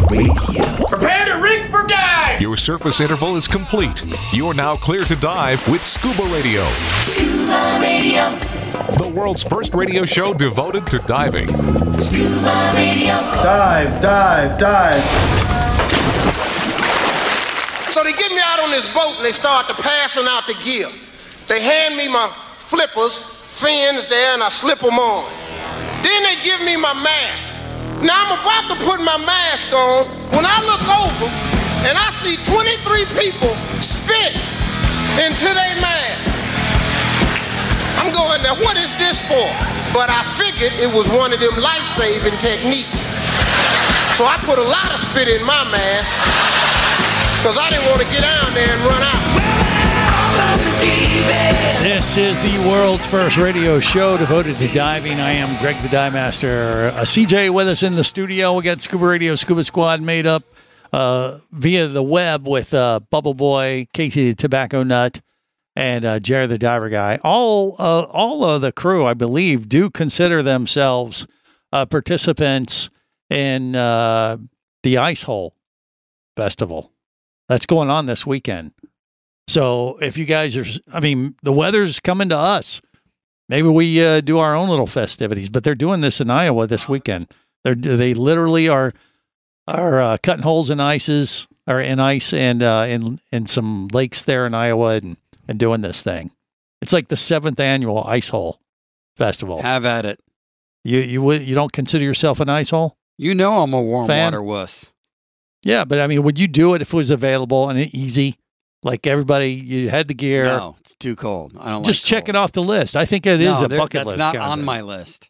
Radio. Prepare to rig for dive! Your surface interval is complete. You're now clear to dive with Scuba Radio. Scuba Radio. The world's first radio show devoted to diving. Scuba Radio. Dive, dive, dive. So they get me out on this boat and they start to passing out the gear. They hand me my flippers, fins there, and I slip them on. Then they give me my mask. Now I'm about to put my mask on when I look over and I see 23 people spit into their mask. I'm going, now what is this for? But I figured it was one of them life-saving techniques. So I put a lot of spit in my mask because I didn't want to get down there and run out. This is the world's first radio show devoted to diving. I am Greg the Dive Master. CJ with us in the studio. We got Scuba Radio Scuba Squad made up via the web with Bubble Boy, Casey the Tobacco Nut, and Jerry the Diver Guy. All of the crew, I believe, do consider themselves participants in the Ice Hole Festival that's going on this weekend. So if you guys are, I mean, the weather's coming to us. Maybe we do our own little festivities, but they're doing this in Iowa this weekend. They literally are cutting holes in ice and in some lakes there in Iowa and doing this thing. It's like the 7th annual Ice Hole Festival. Have at it. You don't consider yourself an ice hole? You know I'm a warm fan? water wuss. Yeah, but I mean, would you do it if it was available and easy? Like everybody, you had the gear. No, it's too cold. I don't Just like check cold. it off the list. I think it is a bucket that's list. That's not kind on of my list.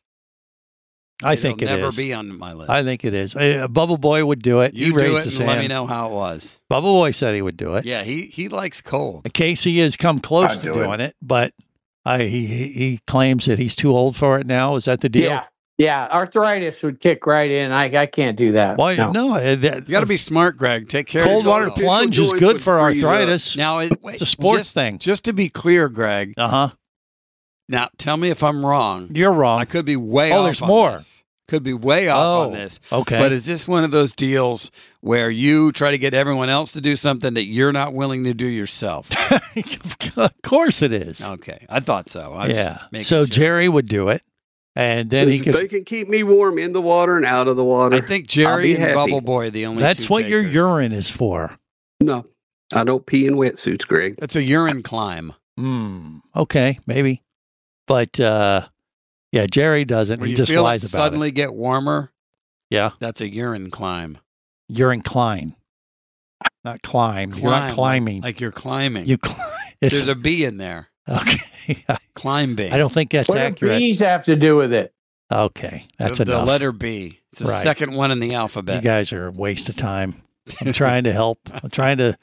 I think it is. It'll never be on my list. I think it is. Bubble Boy would do it. You he do raised it his and let hand. me know how it was. Bubble Boy said he would do it. Yeah, he likes cold. Casey has come close to doing it, but he claims that he's too old for it now. Is that the deal? Yeah, arthritis would kick right in. I can't do that. Why? No, You got to be smart, Greg. Take care cold of water yourself. plunge is good for arthritis. Now, it's a sports thing. Just to be clear, Greg. Uh-huh. Now, tell me if I'm wrong. You're wrong. I could be way off. Oh, there's on more. This. Could be way off on this. Okay. But is this one of those deals where you try to get everyone else to do something that you're not willing to do yourself? Of course it is. Okay. I thought so. So Jerry would do it. And then he could. They can keep me warm in the water and out of the water. I think Jerry and Bubble Boy are the only That's two what your takers. urine is for. No, I don't pee in wetsuits, Greg. It's a urine climb. Okay, maybe. But, yeah, Jerry doesn't. When he you just feel lies it about suddenly get warmer, yeah, that's a urine climb. Urine climb. Not climb. You're not climbing. Like you're climbing. There's a bee in there. Okay. Climb bee. I don't think that's what accurate. What do bees have to do with it? Okay, that's the enough. The letter B. It's the Right. second one in the alphabet. You guys are a waste of time. I'm trying to help. I'm trying to,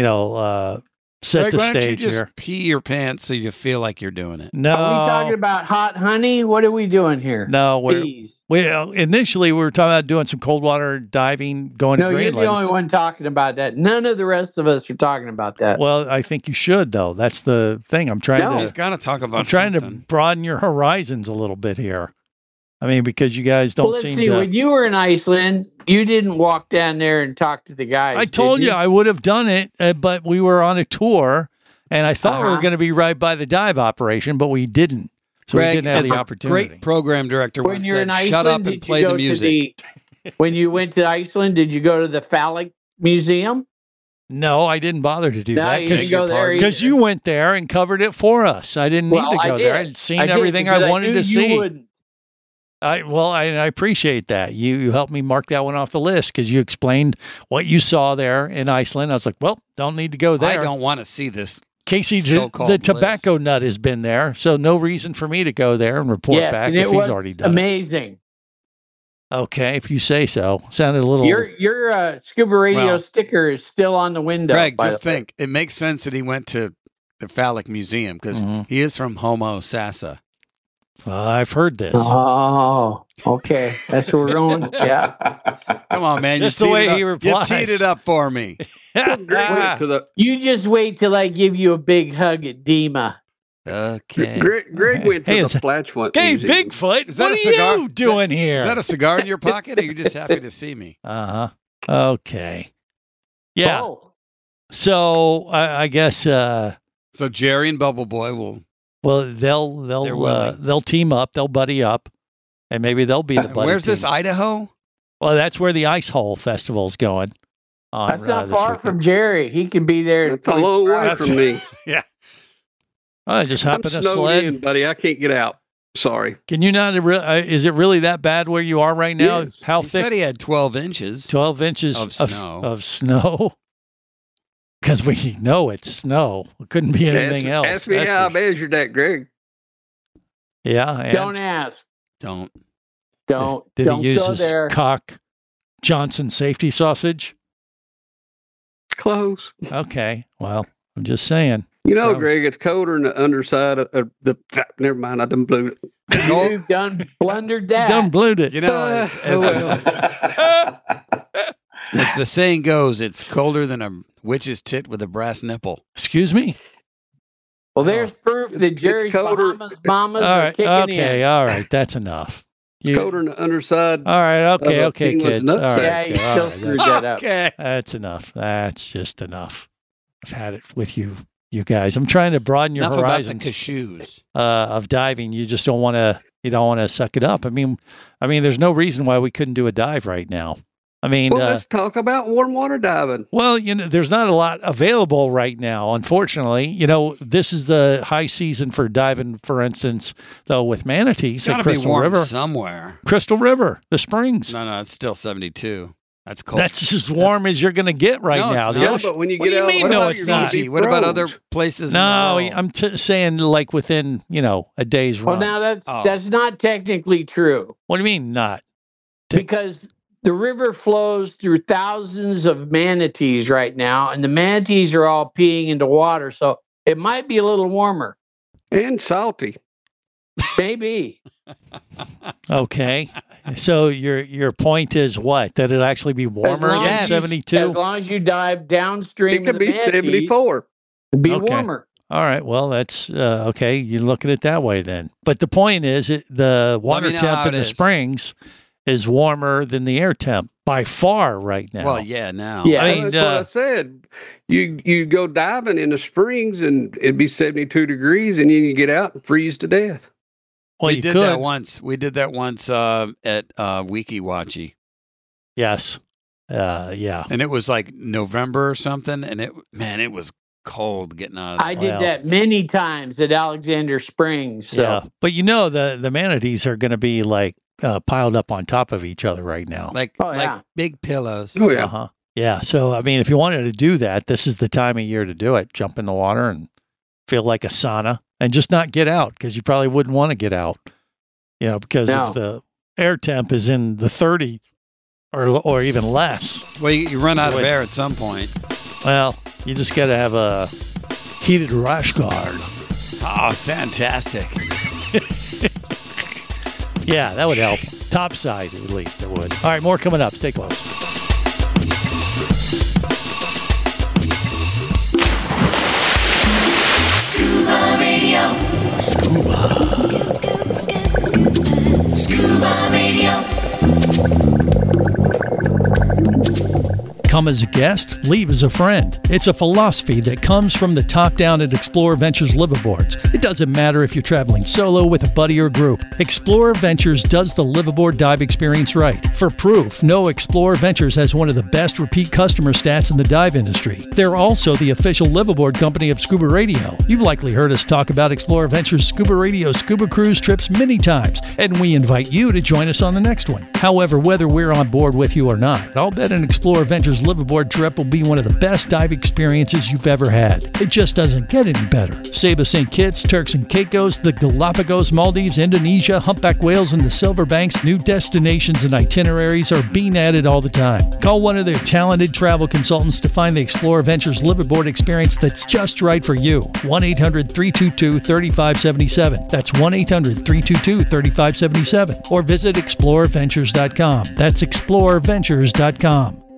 set Greg, the why don't stage you just here. pee your pants so you feel like you're doing it? No. Are we talking about hot honey? What are we doing here? No, Bees. Initially we were talking about doing some cold water diving, going No, to you're Greenland. the only one talking about that. None of the rest of us are talking about that. Well, I think you should, though. That's the thing. I'm trying He's got to talk about I'm trying something. to broaden your horizons a little bit here. I mean, because you guys don't Let's seem see. to. When you were in Iceland, you didn't walk down there and talk to the guys. I told did you I would have done it, but we were on a tour, and I thought we were Uh-huh. going to be right by the dive operation, but we didn't. So Greg, we didn't have as the a opportunity. great program director When once you're said, in Iceland, shut up did and you play go the to music. when you went to Iceland, did you go to the phallic museum? No, I didn't bother to do No, that you didn't go there because either. you went there and covered it for us. I didn't need to go there. I'd seen everything because I wanted knew to you see. wouldn't. I appreciate that. You helped me mark that one off the list because you explained what you saw there in Iceland. I was like, well, don't need to go there. I don't want to see this. Casey, so-called the tobacco list. nut has been there, so no reason for me to go there and report Yes, back and if it he's was already done. amazing. Okay, if you say so. Sounded a little. Your scuba radio Well, sticker is still on the window. Greg, by just the way. think. It makes sense that he went to the phallic museum because he is from Homo Sassa. I've heard this. Oh, okay. That's where we're going. Yeah. Come on, man. Just you the teed way it up. he replies. You teed it up for me. You just wait till I give you a big hug at Dima. Okay. Greg went to the Platchmont Hey, Museum. Bigfoot, Is that what a are cigar? you doing here? Is that a cigar in your pocket, or are you just happy to see me? Uh-huh. Okay. Yeah. Oh. So I guess. So Jerry and Bubble Boy will. Well, they'll team up. They'll buddy up, and maybe they'll be the buddy. Where's team. this, Idaho? Well, that's where the Ice Hole Festival's going. That's not far from Jerry. He could be there. That's a long way from me. Yeah. I just hop I'm in a snowed sled. in, buddy. I can't get out. Sorry. Can you not? Is it really that bad where you are right now? Yes. How He thick? said he had 12 inches. 12 inches Of snow. Of snow. Because we know it's snow. It couldn't be anything else. Ask me That's how I for- measured that, Greg. Yeah. and Don't ask. Don't. Don't. Did Don't he use go his there. cock Johnson safety sausage? Close. Okay. Well, I'm just saying. You know, Probably. Greg, it's colder in the underside of the. Never mind. I done blew it. You've done blundered that. Done blewed it. You know, as the saying goes, it's colder than a witch's tit with a brass nipple. Excuse me? Well, there's proof that it's Jerry's colder. mamas All are right. kicking Okay. in. All right. That's enough. It's colder in the underside. All right. Okay. of a Okay, penguin's kids. All nutsack. right. Yeah, you okay, all still right, screwed that up. Okay. That's enough. That's just enough. I've had it with you guys. I'm trying to broaden your Enough about the horizons cashews. of diving. You just don't want to. You don't want to suck it up. I mean, there's no reason why we couldn't do a dive right now. I mean, Well, let's talk about warm water diving. well, there's not a lot available right now, unfortunately. This is the high season for diving, for instance, though, with manatees It's at got to be Crystal warm River. somewhere. Crystal River, the springs. No, it's still 72. That's cold. That's as warm as you're going to get right No, it's now. not. The Yeah, ocean- but when you What get do you out, mean? what No, about it's your not. Fiji? What about other froze? places? No, in the world? I'm saying like within, a day's Well, run. now Oh. that's not technically true What do you mean not? because the river flows through thousands of manatees right now, and the manatees are all peeing into water, so it might be a little warmer. And salty. Maybe. Okay. So your point is what? That it'd actually be warmer long than as- As 72? long as you dive downstream, It of could the be manatees, 74. it'd be Okay. warmer. All right. Well, that's okay. You look at it that way then. But the point is, the water me know temp how in it the is. springs is warmer than the air temp by far right now. Well, yeah, now. Yeah. I mean, That's what I said. You go diving in the springs and it'd be 72 degrees, and then you get out and freeze to death. well, we you did could. that once. We did that once at Wiki Wachi. Yes. Yeah. And it was like November or something. And it was cold getting out of there. I did Wow. that many times at Alexander Springs. So Yeah. But the manatees are going to be like piled up on top of each other right now. Like, Oh, yeah. big pillows. Oh, yeah. Uh-huh. Yeah. So, if you wanted to do that, this is the time of year to do it. Jump in the water and feel like a sauna and just not get out because you probably wouldn't want to get out, because No. if the air temp is in the 30 or even less. Well, you run out of air at some point. Well, you just got to have a heated rash guard. Oh, fantastic. Yeah, that would help. Top side, at least, it would. All right, more coming up. Stay close. Scuba Radio. Scuba Radio. Come as a guest, leave as a friend. It's a philosophy that comes from the top down at Explorer Ventures liveaboards. It doesn't matter if you're traveling solo with a buddy or group. Explorer Ventures does the liveaboard dive experience right. For proof, know Explorer Ventures has one of the best repeat customer stats in the dive industry. They're also the official liveaboard company of Scuba Radio. You've likely heard us talk about Explorer Ventures Scuba Radio scuba cruise trips many times, and we invite you to join us on the next one. However, whether we're on board with you or not, I'll bet an Explorer Ventures liveaboard trip will be one of the best dive experiences you've ever had. It just doesn't get any better. Saba St. Kitts, Turks and Caicos, the Galapagos, Maldives, Indonesia, humpback whales, and the Silver Banks, new destinations and itineraries are being added all the time. Call one of their talented travel consultants to find the Explorer Ventures liveaboard experience that's just right for you. 1-800-322-3577. That's 1-800-322-3577. Or visit explorerventures.com. That's explorerventures.com.